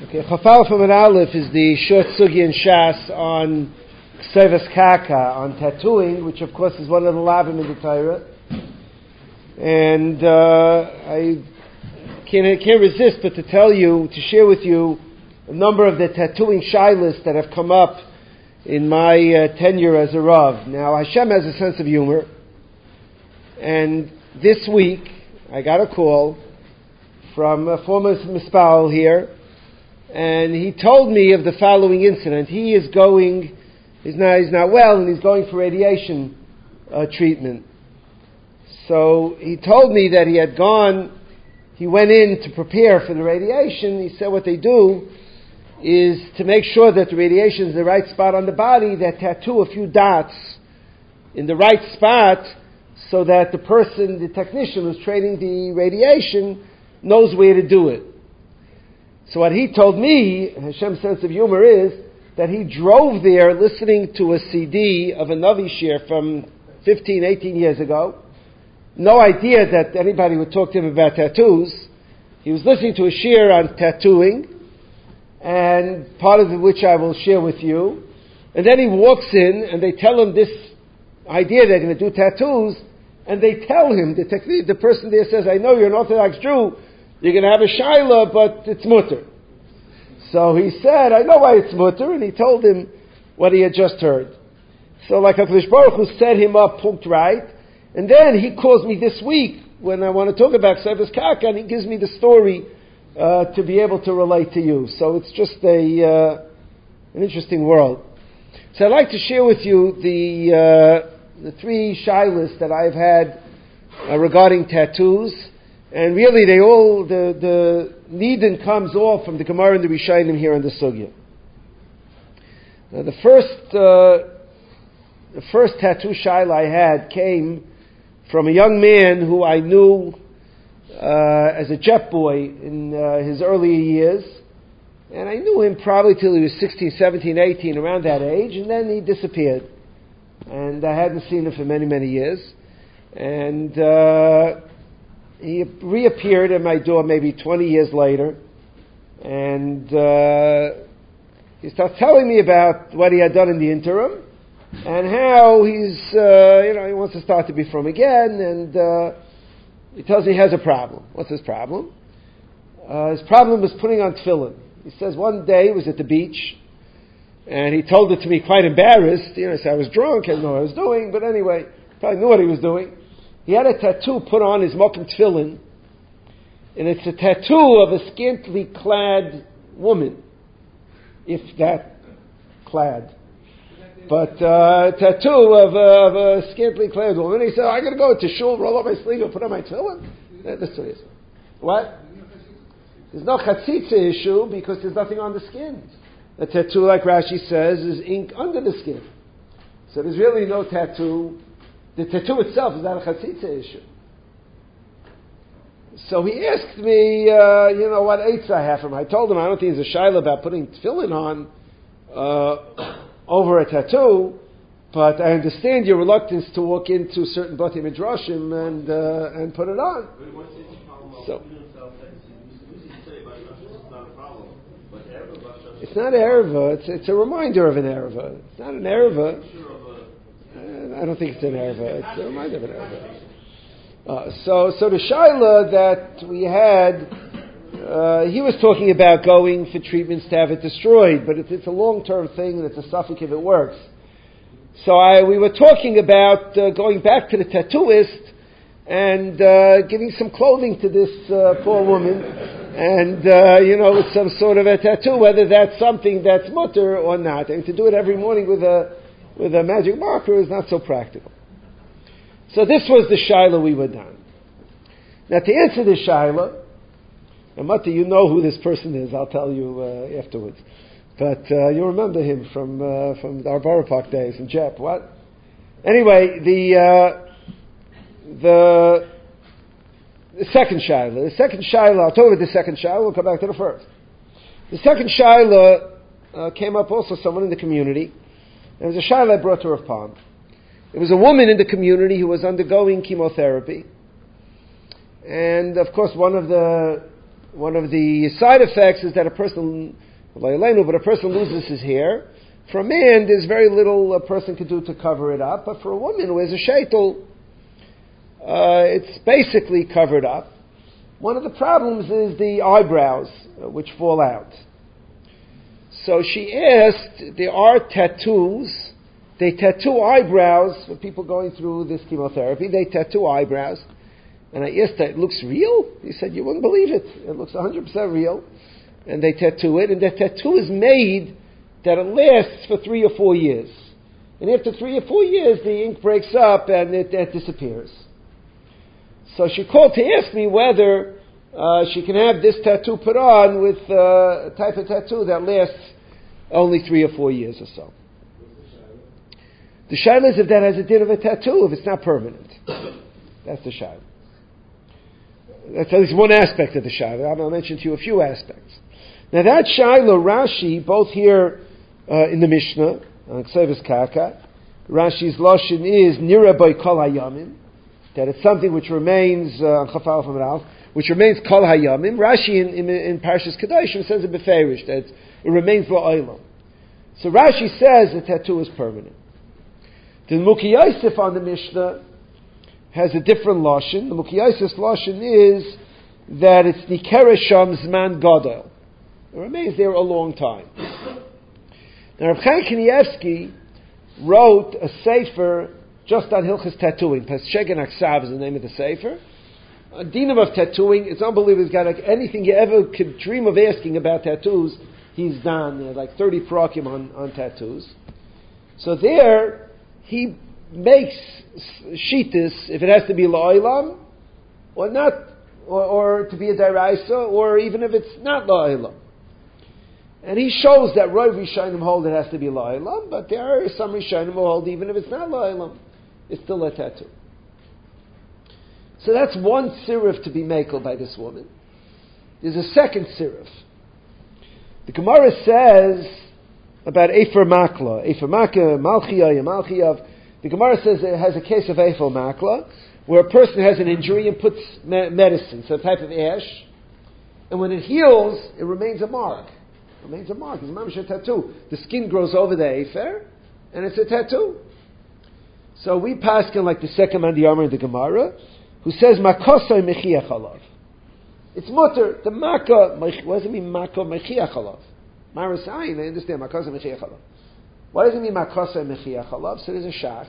Okay, Chafal from an Aleph is the short sugi and shas on ksevas kaka, on tattooing, which of course is one of the lavim in the Torah. And I can't resist but to tell you, to share with you a number of the tattooing shilas that have come up in my tenure as a Rav. Now, Hashem has a sense of humor, and this week I got a call from a former mispal here, and he told me of the following incident. He's not well, and he's going for radiation treatment. So he told me that he went in to prepare for the radiation. He said what they do is to make sure that the radiation is the right spot on the body, that tattoo a few dots in the right spot so that the technician who's training the radiation knows where to do it. So what he told me, Hashem's sense of humor, is that he drove there listening to a CD of a Navi Shir from 15, 18 years ago. No idea that anybody would talk to him about tattoos. He was listening to a shir on tattooing, and part of which I will share with you. And then he walks in, and they tell him this idea they're going to do tattoos, and they tell him, the person there says, I know you're an Orthodox Jew, you're going to have a shaila, but it's mutter. So he said, I know why it's mutter, and he told him what he had just heard. So like HaKadosh Baruch Hu set him up punkt right, and then he calls me this week when I want to talk about ksevas kaka, and he gives me the story to be able to relate to you. So it's just an interesting world. So I'd like to share with you the three shilas that I've had regarding tattoos, and really the nidin comes all from the Gemara and the Rishonim here in the Sugya. Now the first tattoo shaila I had came from a young man who I knew as a jet boy in his earlier years. And I knew him probably till he was 16, 17, 18, around that age, and then he disappeared. And I hadn't seen him for many, many years. And he reappeared at my door maybe 20 years later. And he started telling me about what he had done in the interim, and how he wants to start to be from again, and he tells me he has a problem. What's his problem? His problem was putting on tefillin. He says one day he was at the beach, and he told it to me quite embarrassed. He said I was drunk, I didn't know what I was doing, but anyway, probably knew what he was doing. He had a tattoo put on his mokum tefillin, and it's a tattoo of a scantily clad woman, if that clad. But a tattoo of a scantily clad woman. He said, I'm going to go to shul, roll up my sleeve, and put on my tefillin. That's what he said. What? There's no chatzitza issue because there's nothing on the skin. A tattoo, like Rashi says, is ink under the skin. So there's really no tattoo. The tattoo itself is not a chatzitza issue. So he asked me, what eights I have for him. I told him I don't think there's a shaila about putting tefillin on over a tattoo, but I understand your reluctance to walk into certain Batei Midrashim and put it on. So it's not an erva. It's a reminder of an erva. It's not an erva. I don't think it's an erva. It's a reminder of an erva. So the shaila that we had. He was talking about going for treatments to have it destroyed, but it's a long-term thing, and it's a suffix if it works. So we were talking about going back to the tattooist and giving some clothing to this poor woman, and with some sort of a tattoo, whether that's something that's mutter or not. And to do it every morning with a magic marker is not so practical. So this was the shaila we were done. Now to answer the shaila. And Mati, you know who this person is. I'll tell you afterwards. But you'll remember him from our Borough Park days in Jep. What? Anyway, the second shaila. The second shaila, I'll talk about the second shaila, we'll come back to the first. The second shaila came up also someone in the community. It was a shaila I brought to Rav Palm. It was a woman in the community who was undergoing chemotherapy. And of course one of the one of the side effects is that a person loses his hair. For a man, there's very little a person can do to cover it up, but for a woman who has a sheitel, it's basically covered up. One of the problems is the eyebrows, which fall out. So she asked, there are tattoos, they tattoo eyebrows for people going through this chemotherapy, they tattoo eyebrows. And I asked her, it looks real? He said, you wouldn't believe it. It looks 100% real. And they tattoo it, and the tattoo is made that it lasts for 3 or 4 years. And after 3 or 4 years, the ink breaks up and it disappears. So she called to ask me whether she can have this tattoo put on with a type of tattoo that lasts only 3 or 4 years or so. The shaila is if that has a din of a tattoo, if it's not permanent. That's the shaila. That's at least one aspect of the shaila. I'll mention to you a few aspects. Now that shaila, Rashi, both here in the Mishnah, on Ksevus Kaka, Rashi's lashon is nira by kol hayamim, that it's something which remains chafal from Ralph, which remains kol hayamim. Rashi in Parshas Kedoshim says it beferish, that it remains la'olam. So Rashi says the tattoo is permanent. The Mukhi Yosef on the Mishnah has a different lashon. The Mukhi Yosef's lashon is that it's nikera sham zman gadol. It remains there a long time. Now, Rav Chaim Kanievsky wrote a sefer just on Hilchas tattooing. Paschegen Aksav is the name of the sefer. A dinam of tattooing. It's unbelievable. He's got anything you ever could dream of asking about tattoos, he's done. Like 30 parakim on tattoos. So there, he makes shitas if it has to be la'olam or not, or to be a deraisa, or even if it's not la'olam. And he shows that Rav Rishonim hold it has to be la'olam, but there are some Rishonim who hold even if it's not la'olam, it's still a tattoo. So that's one sirif to be makel by this woman. There's a second sirif. The Gemara says about Efer Makla, Efer Makla, Malchiyah, Malchiyav. The Gemara says it has a case of Efer Makla, where a person has an injury and puts medicine, so a type of ash, and when it heals, it remains a mark. It remains a mark. It's a mamish tattoo. The skin grows over the Efer, and it's a tattoo. So we paskin like the second man, the Amar in the Gemara, who says Makosai Mechiach Alav. It's mutter. The Makkah, what does it mean Makkah Mechiach Alav? Marasayin, I understand, Makosai Mechiach Alav. What does it mean Makosai Mechiach Alav? So there's a shach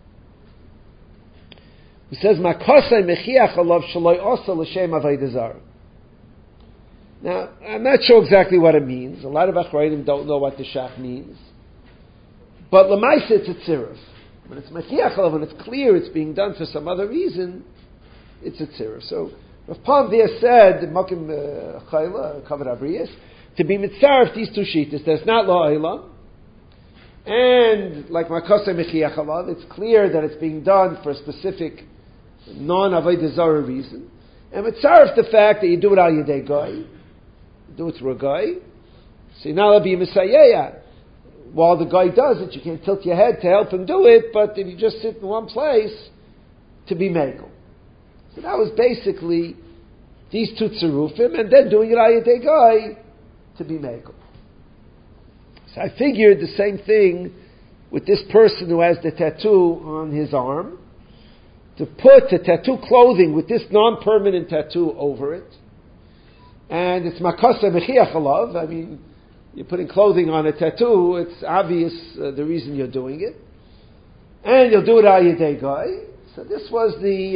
who says Makosai Mechiach Alav Shaloi Osa L'Shem Avodah Zarah. Now, I'm not sure exactly what it means. A lot of Achrayim don't know what the shach means. But Lamaisa, it's a tziruf. When it's Mechiach Alav, when it's clear it's being done for some other reason, it's a tziruf. So, Rav Pam there said, Mokim Chayla, Kavod Abriyas, to be mitzaref these two shitas, there's not la'olam, and like Makosei Mechiach Alav, it's clear that it's being done for a specific non-Avodah Zarah reason. And mitzaref the fact that you do it al yedei goy, you do it through a guy, so you're not allowed to be a Messiah. While the guy does it, you can't tilt your head to help him do it, but if you just sit in one place, to be megal. So that was basically these two tzarufim, and then doing it al yedei goy to be megal. So I figured the same thing with this person who has the tattoo on his arm, to put the tattoo clothing with this non-permanent tattoo over it, and it's makasa mechiach alav. I mean, you're putting clothing on a tattoo, it's obvious the reason you're doing it, and you'll do it al yedei goy. So this was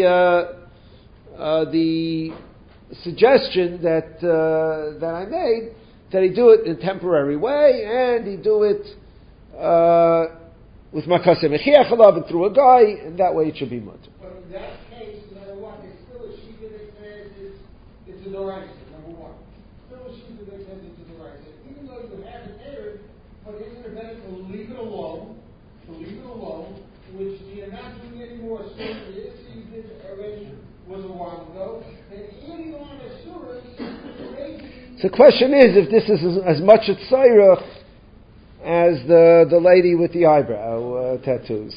the suggestion that I made, that he do it in a temporary way, and he do it with makaseh mechiach alav and through a guy, and that way it should be mutter. But in that case, no matter what, there's still a shita that says it's a doraisa, number one. Still a shita that says it's a doraisa. Even though you have it there, but isn't it better to leave it alone, which you're not doing anymore, so the issue you did already was a while ago, and even on a surah, so the question is if this is as much a tzairach as the lady with the eyebrow tattoos.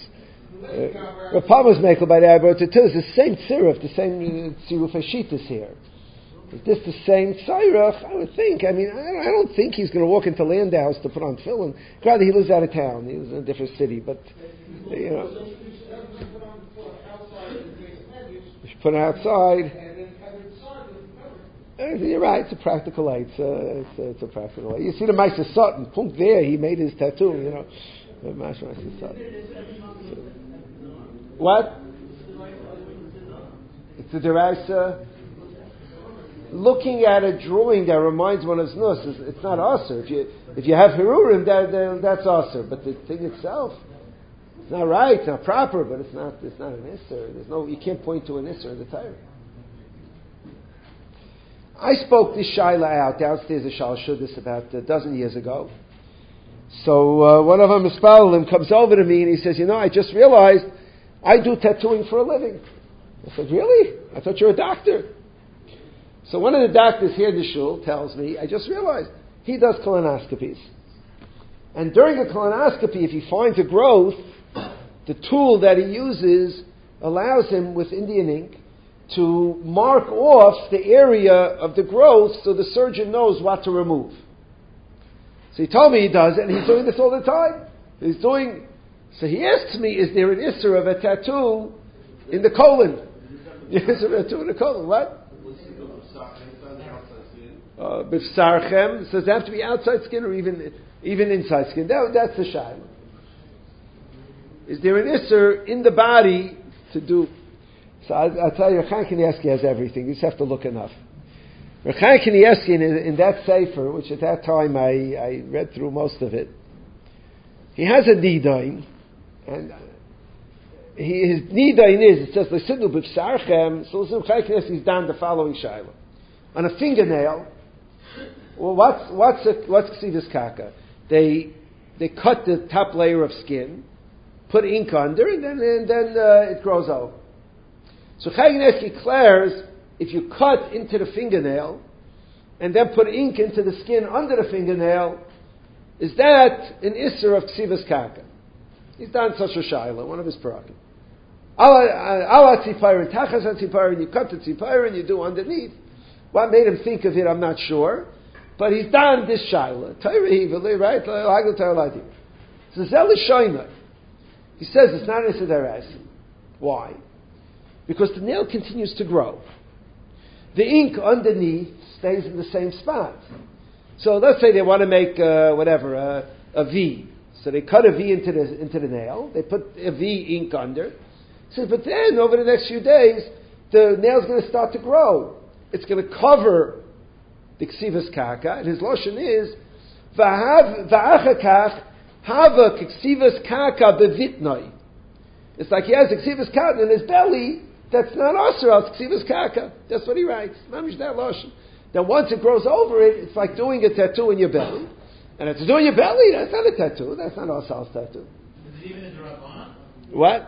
Rav Pam was makel by the eyebrow tattoos. The same tziruf, the same tziruf hashitas here. Is this the same Tzairach? I would think. I mean, I don't think he's going to walk into Landau's to put on tefillin. Rather, he lives out of town. He lives in a different city. But, you know. You should put it outside. You're right. It's a practical light. It's a practical light. You see the Meister Sutton. Punkt there. He made his tattoo, you know. Meister Sutton. What? It's a deraisa. Looking at a drawing that reminds one of Znus, it's not aser. If you have Hirurim, that's aser. But the thing itself, it's not right, it's not proper, but it's not an iser. You can't point to an iser in the Torah. I spoke this shaila out downstairs at Shal Shudis about a dozen years ago. So one of them, Mispalim, comes over to me and he says, I just realized I do tattooing for a living. I said, really? I thought you were a doctor. So one of the doctors here in the shul tells me, I just realized, he does colonoscopies. And during a colonoscopy, if he finds a growth, the tool that he uses allows him, with Indian ink, to mark off the area of the growth so the surgeon knows what to remove. So he told me he does it, and he's doing this all the time. So he asks me, is there an isser of a tattoo in the colon? Yes, a tattoo in the colon. What? B'fsarchem. So does it have to be outside skin or even inside skin? That's the shayla. Is there an isser in the body to do? So I'll tell you, Rechaim Kanievsky has everything. You just have to look enough. Rechaim Kanievsky in that sefer, which at that time I read through most of it, he has a nidain, and his nidain is, it says, L'sidnu b'psarchem, so Rechaim Kanievsky's done the following shayla. On a fingernail, well, what's ksivas kaka? They cut the top layer of skin, put ink under, and then it grows over. So Chaim Kanievsky declares, if you cut into the fingernail and then put ink into the skin under the fingernail, is that an isser of ksivas kaka? He's done such a shayla, one of his parakim. Ala tzipayin, tachas tzipayin, you cut the tzipayin, you do underneath. What made him think of it, I'm not sure. But he's done this shayla. Right? So Zel Shoynai. He says it's not an Isser. Why? Because the nail continues to grow. The ink underneath stays in the same spot. So let's say they want to make a V. So they cut a V into the nail. They put a V ink under. He says, but then over the next few days, the nail's going to start to grow. It's going to cover the ksivas kaka, and his lashon is va'achakach hava ksivas kaka bevitnoi. It's like he has a ksivas kaka in his belly that's not aser al ksivas kaka. That's what he writes. Mamish that lashon. Then once it grows over it, it's like doing a tattoo in your belly, and if it's doing your belly, that's not a tattoo. That's not aser al tattoo. Is it even in the Rabban? What?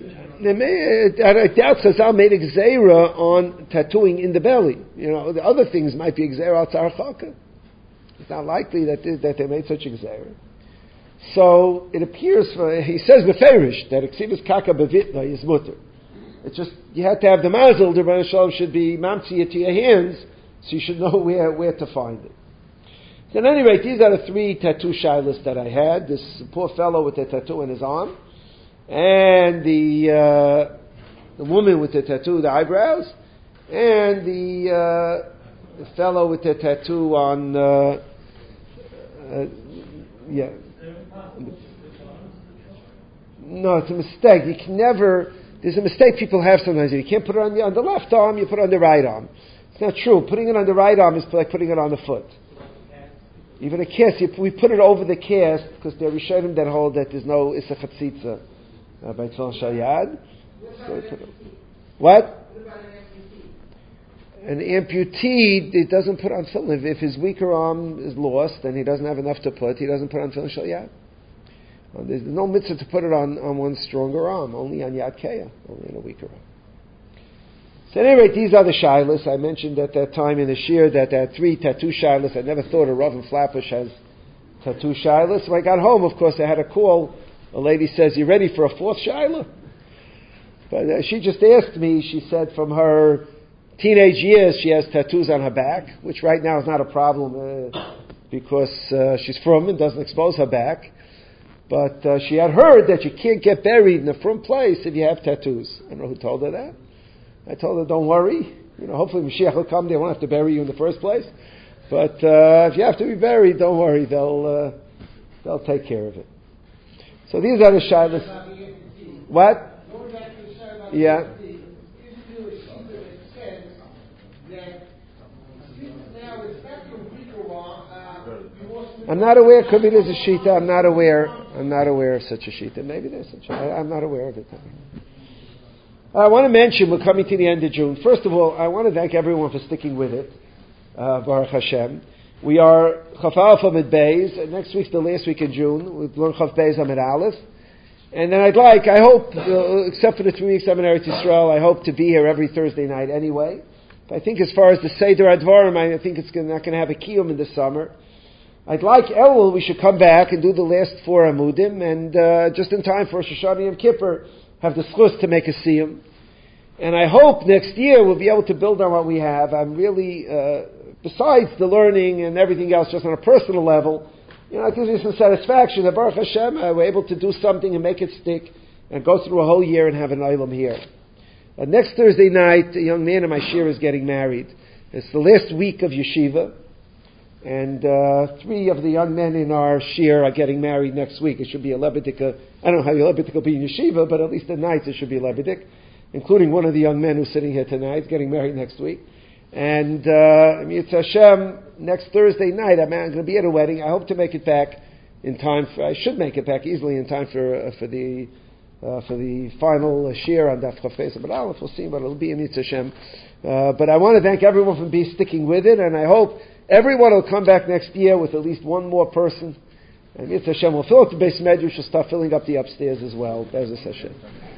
I doubt Chazal made a gzeira on tattooing in the belly. The other things might be gzeira al tzarachaka. It's not likely that they made such a gzeira. So it appears, he says beferish that ksivas kaka bevitna is mutter. It's just you have to have the mazel. The Rebbeinu Shalom should be mamtzi it to your hands, so you should know where to find it. So at any rate, these are the three tattoo shilas that I had. This poor fellow with the tattoo in his arm. And the woman with the tattoo, the eyebrows, and the fellow with the tattoo on, No, it's a mistake. You can never. There's a mistake people have sometimes. You can't put it on the left arm. You put it on the right arm. It's not true. Putting it on the right arm is like putting it on the foot. Even a cast, we put it over the cast because there are Rishonim that hold that there's no Issa Chatzitza by Tzon Shal Yad. What? An amputee, it doesn't put on tefillin. If his weaker arm is lost and he doesn't have enough to put, he doesn't put on tefillin Shal Yad. There's no mitzvah to put it on one stronger arm, only on Yad Keya, only on a weaker arm. So at any rate, these are the shilas. I mentioned at that time in the shir that there are 3 tattoo shilas. I never thought a Rav and Flatbush has tattoo shilas. When I got home, of course, I had a call. A lady says, "You ready for a 4th shilah?" But she just asked me. She said from her teenage years, she has tattoos on her back, which right now is not a problem because she's frum and doesn't expose her back. But she had heard that you can't get buried in a frum place if you have tattoos. I don't know who told her that. I told her, don't worry. Hopefully Mashiach will come. They won't have to bury you in the first place. But if you have to be buried, don't worry. They'll take care of it. So these are the shilas. What? Yeah. I'm not aware. Could be there's a shita. I'm not aware of such a shita. Maybe there's such. I'm not aware of it. I want to mention we're coming to the end of June. First of all, I want to thank everyone for sticking with it. Baruch Hashem. We are Chaf Aleph Amid Beis, and next week's the last week in June. We'll learn Chaf Beis Amid Aleph. And then I hope, except for the 3 weeks I'm in Eretz Yisrael, I hope to be here every Thursday night anyway. But I think as far as the Seder Advarim, I think it's not going to have a kiyum in the summer. I'd like Elul, we should come back and do the last 4 Amudim, and just in time for Rosh Hashanah Yom Kippur, have the schus to make a siyum. And I hope next year we'll be able to build on what we have. I'm really, besides the learning and everything else, just on a personal level, it gives me some satisfaction that Baruch Hashem, we're able to do something and make it stick, and go through a whole year and have an Olam here. Next Thursday night, a young man in my shir is getting married. It's the last week of yeshiva. And 3 of the young men in our shir are getting married next week. It should be a Lebedik. I don't know how your Lebedik will be in yeshiva, but at least at night it should be a Lebedik, including one of the young men who's sitting here tonight, getting married next week. And Yitzhak Hashem, next Thursday night, I'm going to be at a wedding. I hope to make it back in time. I should make it back easily in time for the final shir on Daf Chaf Beis Amid Aleph. We'll see what it'll be in Yitzhak Hashem. But I want to thank everyone for sticking with it, and I hope everyone will come back next year with at least one more person. And Yitzhak Hashem will fill up the base medrash, will start filling up the upstairs as well. Be'ezus Hashem.